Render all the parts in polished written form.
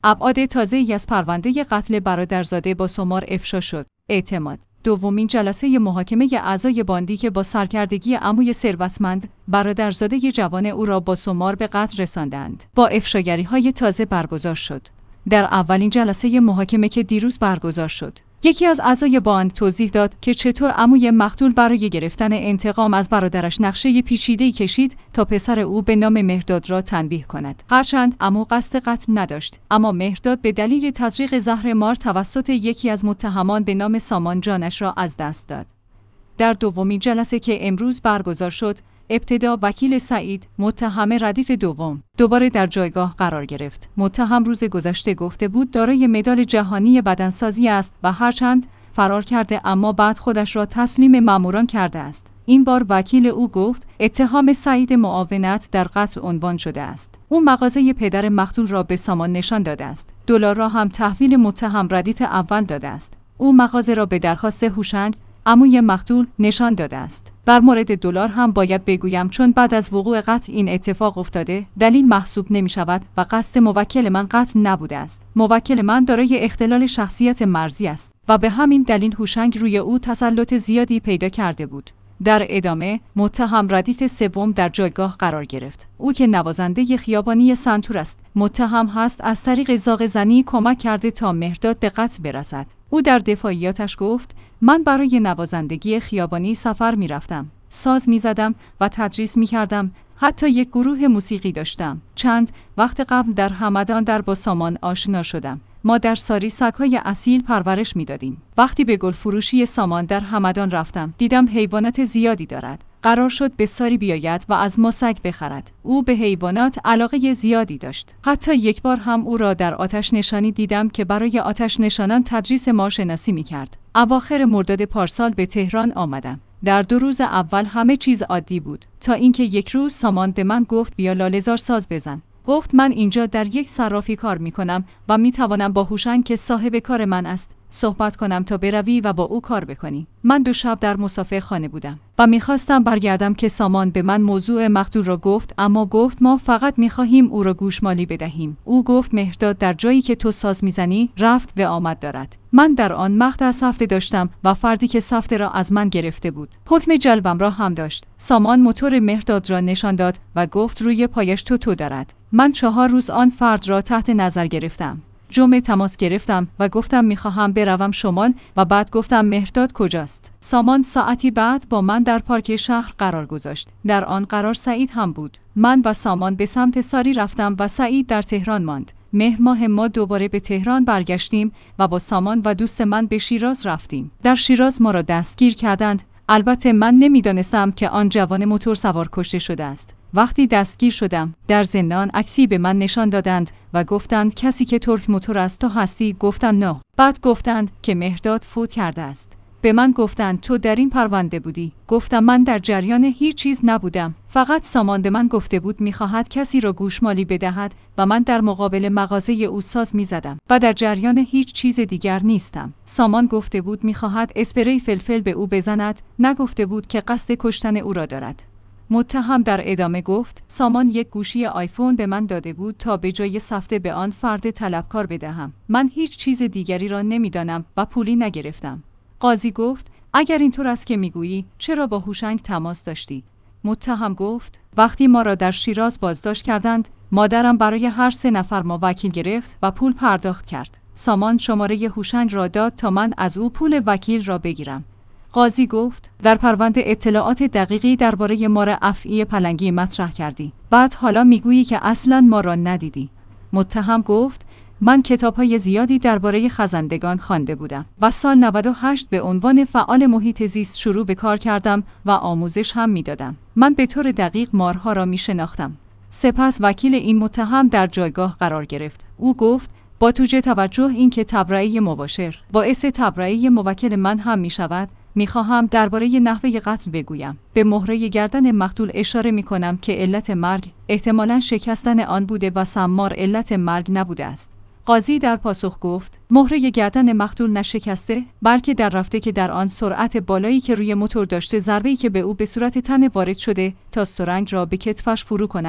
ابعاد تازه‌ای از پرونده قتل برادرزاده با سمار افشا شد. اعتماد. دومین جلسه محاکمه اعضای باندی که با سرکردگی عموی ثروتمند برادرزاده جوان او را با سمار به قتل رساندند، با افشاگری‌های تازه برگزار شد. در اولین جلسه محاکمه که دیروز برگزار شد، یکی از اعضای باند توضیح داد که چطور عموی مقتول برای گرفتن انتقام از برادرش نقشه پیچیده‌ای کشید تا پسر او به نام مهرداد را تنبیه کند. هرچند عمو قصد قتل نداشت، اما مهرداد به دلیل تزریق زهر مار توسط یکی از متهمان به نام سامان جانش را از دست داد. در دومین جلسه که امروز برگزار شد، ابتدا وکیل سعید، متهم ردیف دوم، دوباره در جایگاه قرار گرفت. متهم روز گذشته گفته بود دارای مدال جهانی بدنسازی است و هرچند فرار کرده اما بعد خودش را تسلیم ماموران کرده است. این بار وکیل او گفت اتهام سعید معاونت در قتل عنوان شده است. او مغازه پدر مقتول را به سامان نشان داده است. دلار را هم تحویل متهم ردیف اول داده است. او مغازه را به درخواست هوشنگ، عموی مقتول، نشان داده است. در مورد دلار هم باید بگویم چون بعد از وقوع قتل این اتفاق افتاده، دلیل محسوب نمی شود و قصد موکل من قتل نبوده است. موکل من دارای اختلال شخصیت مرزی است و به همین دلیل هوشنگ روی او تسلط زیادی پیدا کرده بود. در ادامه، متهم ردیف سوم در جایگاه قرار گرفت. او که نوازنده خیابانی سنتور است، متهم هست از طریق زاغ زنی کمک کرده تا مهرداد به قتل برسد. او در دفاعیاتش گفت من برای نوازندگی خیابانی سفر می رفتم، ساز می زدم و تدریس می کردم، حتی یک گروه موسیقی داشتم. چند وقت قبل در همدان در با سامان آشنا شدم. ما در ساری سگ‌های اصیل پرورش می‌دادیم. وقتی به گل فروشی سامان در همدان رفتم، دیدم حیوانات زیادی دارد. قرار شد به ساری بیاید و از ما سگ بخرد. او به حیوانات علاقه زیادی داشت. حتی یک بار هم او را در آتش نشانی دیدم که برای آتش نشانان تدریس مارشناسی می‌کرد. اواخر مرداد پارسال به تهران آمدم. در 2 روز اول همه چیز عادی بود تا اینکه یک روز سامان به من گفت بیا لاله‌زار ساز بزن. گفت من اینجا در یک صرافی کار میکنم و میتوانم با هوشنگ که صاحب کار من است صحبت کنم تا بروی و با او کار بکنی. من 2 شب در مسافرخانه بودم و میخواستم برگردم که سامان به من موضوع مقتول را گفت، اما گفت ما فقط میخواهیم او را گوشمالی بدهیم. او گفت مهرداد در جایی که تو ساز میزنی رفت و آمد دارد. من در آن مقطع سفته داشتم و فردی که سفته را از من گرفته بود حکم جلبم را هم داشت. سامان موتور مهرداد را نشان داد و گفت روی پایش تو دارد. من 4 روز آن فرد را تحت نظر گرفتم. جمعه تماس گرفتم و گفتم میخواهم بروم شمال و بعد گفتم مهرداد کجاست؟ سامان ساعتی بعد با من در پارک شهر قرار گذاشت. در آن قرار سعید هم بود. من و سامان به سمت ساری رفتم و سعید در تهران ماند. مهر ماه ما دوباره به تهران برگشتیم و با سامان و دوست من به شیراز رفتیم. در شیراز ما را دستگیر کردند. البته من نمیدانستم که آن جوان موتور سوار کشته شده است. وقتی دستگیر شدم در زندان عکسی به من نشان دادند و گفتند کسی که ترک موتور است تو هستی؟ گفتم نه. بعد گفتند که مهرداد فوت کرده است. به من گفتند تو در این پرونده بودی؟ گفتم من در جریان هیچ چیز نبودم. فقط سامان به من گفته بود میخواهد کسی را گوشمالی بدهد و من در مقابل مغازه او ساز میزدم و در جریان هیچ چیز دیگر نیستم. سامان گفته بود میخواهد اسپری فلفل به او بزند، نگفته بود که قصد کشتن او را دارد. متهم در ادامه گفت سامان یک گوشی آیفون به من داده بود تا به جای سفته به آن فرد طلبکار بدهم. من هیچ چیز دیگری را نمیدانم و پولی نگرفتم. قاضی گفت اگر اینطور است که میگویی چرا با هوشنگ تماس داشتی؟ متهم گفت وقتی ما را در شیراز بازداشت کردند مادرم برای هر 3 نفر ما وکیل گرفت و پول پرداخت کرد. سامان شماره هوشنگ را داد تا من از او پول وکیل را بگیرم. قاضی گفت در پرونده اطلاعات دقیقی درباره مار افعی پلنگی مطرح کردی. بعد حالا میگویی که اصلاً ما را ندیدی. متهم گفت من کتاب‌های زیادی درباره خزندگان خوانده بودم و سال 98 به عنوان فعال محیط زیست شروع به کار کردم و آموزش هم میدادم. من به طور دقیق مارها را میشناختم. سپس وکیل این متهم در جایگاه قرار گرفت. او گفت با توجه اینکه تبرئه مباشر باعث تبرئه موکل من هم میشود، میخواهم درباره نحوه قتل بگویم. به مهره گردن مقتول اشاره میکنم که علت مرگ احتمالاً شکستن آن بوده و سمار علت مرگ نبوده است. قاضی در پاسخ گفت مهره گردن مقتول نشکسته بلکه در رفته که در آن سرعت بالایی که روی موتور داشته ضربه‌ای که به او به صورت تن وارد شده تا سرنگ را به کتفش فرو کنند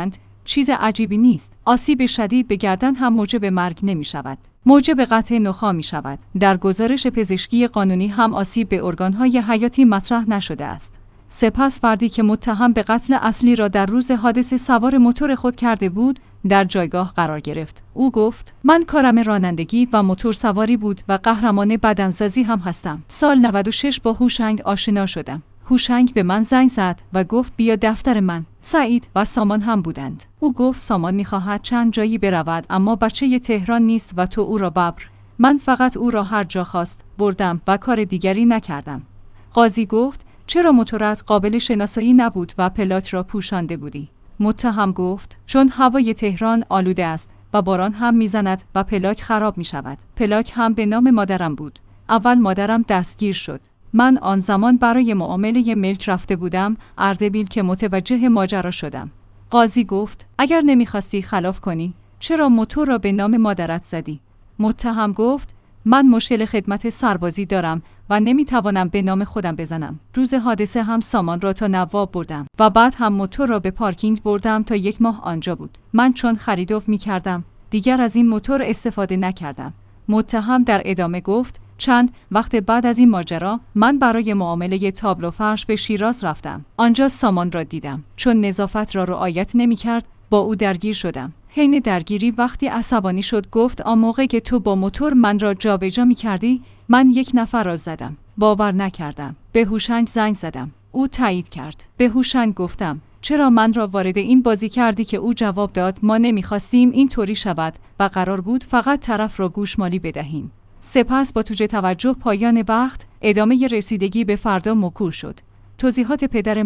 چیز عجیبی نیست. آسیب شدید به گردن هم موجب مرگ نمی شود. موجب قطع نخاع می شود. در گزارش پزشکی قانونی هم آسیب به ارگان‌های حیاتی مطرح نشده است. سپس فردی که متهم به قتل اصلی را در روز حادثه سوار موتور خود کرده بود، در جایگاه قرار گرفت. او گفت: من کارم رانندگی و موتور سواری بود و قهرمان بدنسازی هم هستم. سال 96 با هوشنگ آشنا شدم. هوشنگ به من زنگ زد و گفت بیا دفتر من. سعید و سامان هم بودند. او گفت سامان می‌خواهد چند جایی برود اما بچه تهران نیست و تو او را ببر. من فقط او را هر جا خواست بردم و کار دیگری نکردم. قاضی گفت چرا موتورت قابل شناسایی نبود و پلاک را پوشانده بودی؟ متهم گفت چون هوای تهران آلوده است و باران هم میزند و پلاک خراب می شود. پلاک هم به نام مادرم بود. اول مادرم دستگیر شد. من آن زمان برای معامله ملک رفته بودم اردبیل که متوجه ماجرا شدم. قاضی گفت اگر نمیخواستی خلاف کنی چرا موتور را به نام مادرت زدی؟ متهم گفت من مشکل خدمت سربازی دارم و نمیتوانم به نام خودم بزنم. روز حادثه هم سامان را تا نواب بردم و بعد هم موتور را به پارکینگ بردم تا 1 ماه آنجا بود. من چون خریدوف میکردم دیگر از این موتور استفاده نکردم. متهم در ادامه گفت چند وقت بعد از این ماجرا من برای معامله تابلو فرش به شیراز رفتم. آنجا سامان را دیدم. چون نظافت را رعایت نمی‌کرد با او درگیر شدم. حین درگیری وقتی عصبانی شد گفت آن موقع که تو با موتور من را جابجا می‌کردی من 1 نفر را زدم. باور نکردم. به هوشنگ زنگ زدم. او تایید کرد. به هوشنگ گفتم چرا من را وارد این بازی کردی که او جواب داد ما نمی‌خواستیم این طوری شود و قرار بود فقط طرف را گوشمالی بدهیم. سپس با توجه توجه پایان وقت ادامه رسیدگی به فردا موکول شد. توضیحات پدر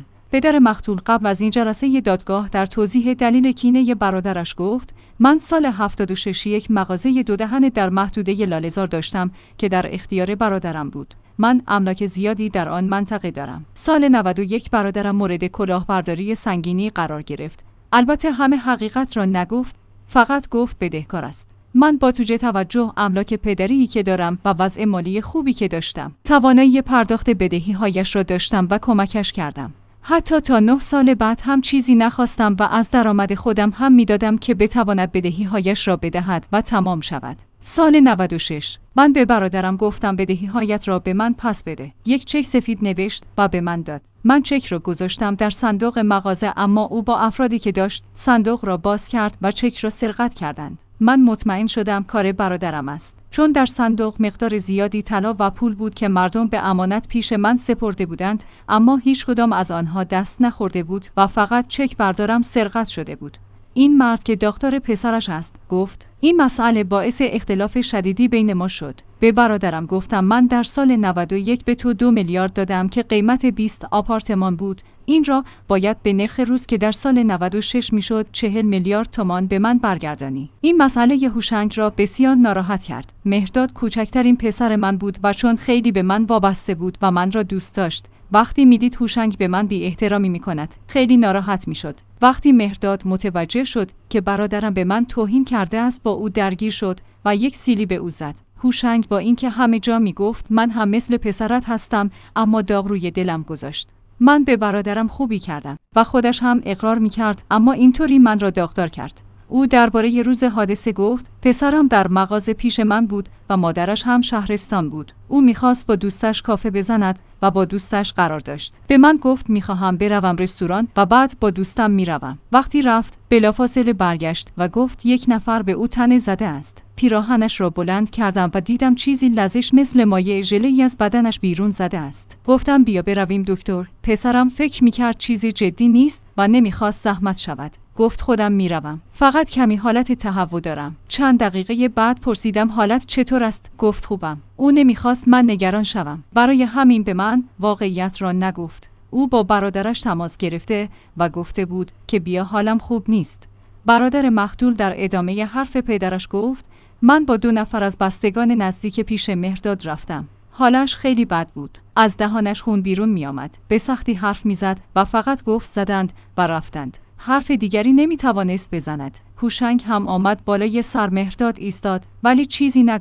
مقتول قبل از این جلسه دادگاه در توضیح دلیل کینه برادرش گفت من سال 76 1 مغازه 2 دهن در محدوده لاله‌زار داشتم که در اختیار برادرم بود. من املاک زیادی در آن منطقه دارم. سال 91 برادرم مورد کلاهبرداری سنگینی قرار گرفت. البته همه حقیقت را نگفت، فقط گفت بدهکار است. من با توجه توجه املاک پدری که دارم و وضع مالی خوبی که داشتم توانایی پرداخت بدهی‌هایش را داشتم و کمکش کردم. حتی تا 9 سال بعد هم چیزی نخواستم و از درآمد خودم هم میدادم که بتواند بدهی‌هایش را بدهد و تمام شود. سال 96 من به برادرم گفتم بدهی‌هایت را به من پس بده. 1 چک سفید نوشت و به من داد. من چک را گذاشتم در صندوق مغازه اما او با افرادی که داشت صندوق را باز کرد و چک را سرقت کردند. من مطمئن شدم کار برادرم است. چون در صندوق مقدار زیادی طلا و پول بود که مردم به امانت پیش من سپرده بودند اما هیچ کدام از آنها دست نخورده بود و فقط چک بردارم سرقت شده بود. این مرد که دکتر پسرش است گفت این مسئله باعث اختلاف شدیدی بین ما شد. به برادرم گفتم من در سال 91 به تو 2 میلیارد دادم که قیمت 20 آپارتمان بود. این را باید به نرخ روز که در سال 96 میشد 40 میلیارد تومان به من برگردانی. این مسئله هوشنگ را بسیار ناراحت کرد. مهرداد کوچکترین پسر من بود و چون خیلی به من وابسته بود و من را دوست داشت وقتی میدید هوشنگ به من بی احترامی میکند خیلی ناراحت میشد. وقتی مهرداد متوجه شد که برادرم به من توهین کرده است با او درگیر شد و 1 سیلی به او زد. هوشنگ با اینکه همه جا میگفت من هم مثل پسرت هستم اما داغ روی دلم گذاشت. من به برادرم خوبی کردم و خودش هم اقرار میکرد اما اینطوری من را داغدار کرد. او درباره روز حادثه گفت پسرم در مغازه پیش من بود و مادرش هم شهرستان بود. او میخواست با دوستش کافه بزند و با دوستش قرار داشت. به من گفت میخواهم بروم رستوران و بعد با دوستم میروم. وقتی رفت بلافاصله برگشت و گفت 1 نفر به او تنه زده است. پیراهنش را بلند کردم و دیدم چیزی لزج مثل مایع ژله‌ای از بدنش بیرون زده است. گفتم بیا برویم دکتر. پسرم فکر میکرد چیزی جدی نیست و نمیخواست زحمت شود. گفت خودم میروم. فقط کمی حالت تهوع دارم. چند دقیقه بعد پرسیدم حالت چطور است؟ گفت خوبم. او نمیخواست من نگران شوم. برای همین به من واقعیت را نگفت. او با برادرش تماس گرفته و گفته بود که بیا حالم خوب نیست. برادر مقتول در ادامه حرف پدرش گفت من با 2 نفر از بستگان نزدیک پیش مهرداد رفتم. حالش خیلی بد بود. از دهانش خون بیرون می آمد. به سختی حرف می زد و فقط گفت زدند و رفتند. حرف دیگری نمی توانست بزند. هوشنگ هم آمد بالای سر مهرداد ایستاد ولی چیزی نگفت.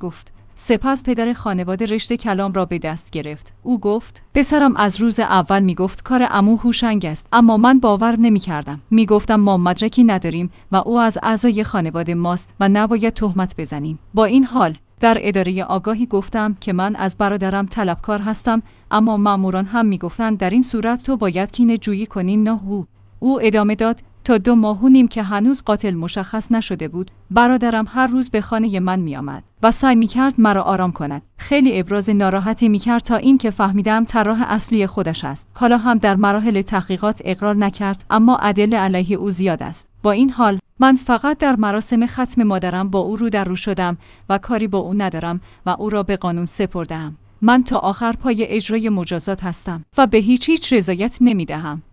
سپس پدر خانواده رشته کلام را به دست گرفت. او گفت: پسرم از روز اول میگفت کار عمو هوشنگ است، اما من باور نمی‌کردم. میگفتم ما مدرکی نداریم و او از اعضای خانواده ماست و نباید تهمت بزنیم. با این حال در اداره آگاهی گفتم که من از برادرم طلبکار هستم، اما ماموران هم میگفتند در این صورت تو باید کینه جویی کنی، نه او. او ادامه داد: تا 2 ماه و نیم که هنوز قاتل مشخص نشده بود، برادرم هر روز به خانه من می آمد و سعی می کرد مرا آرام کند. خیلی ابراز ناراحتی می کرد تا این که فهمیدم طراح اصلی خودش است. حالا هم در مراحل تحقیقات اقرار نکرد، اما ادله علیه او زیاد است. با این حال من فقط در مراسم ختم مادرم با او رو در رو شدم و کاری با او ندارم و او را به قانون سپردم. من تا آخر پای اجرای مجازات هستم و به هیچ رضایت نمی دهم.